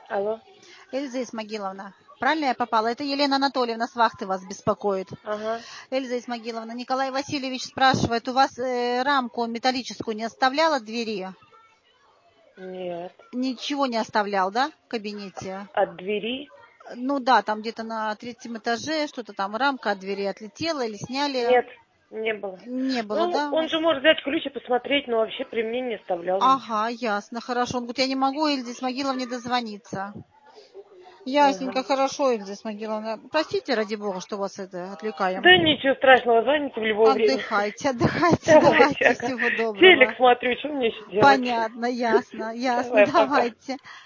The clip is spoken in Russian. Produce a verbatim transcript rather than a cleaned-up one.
Алло. Эльза Исмагиловна, правильно я попала? Это Елена Анатольевна с вахты вас беспокоит. Ага. Эльза Исмагиловна, Николай Васильевич спрашивает, у вас э, рамку металлическую не оставлял от двери? Нет. Ничего не оставлял, да, в кабинете? От двери? Ну да, там где-то на третьем этаже что-то там, рамка от двери отлетела или сняли? Нет, не было. Не было, Ну, да, у он вас? же может взять ключ и посмотреть, но вообще при мне не оставлял ничего. Ага, ясно, хорошо. Он говорит, я не могу Эльзе Исмагиловне дозвониться. Ясненько, Ага. хорошо, Эльза Исмагиловна. Простите, ради бога, что вас это отвлекаем. Да ничего страшного, звоните в любое время. Отдыхайте, отдыхайте, Давайте, давайте, ага. всего доброго. Телек смотрю, что мне еще делать? Понятно, ясно, ясно, Давай, пока. давайте.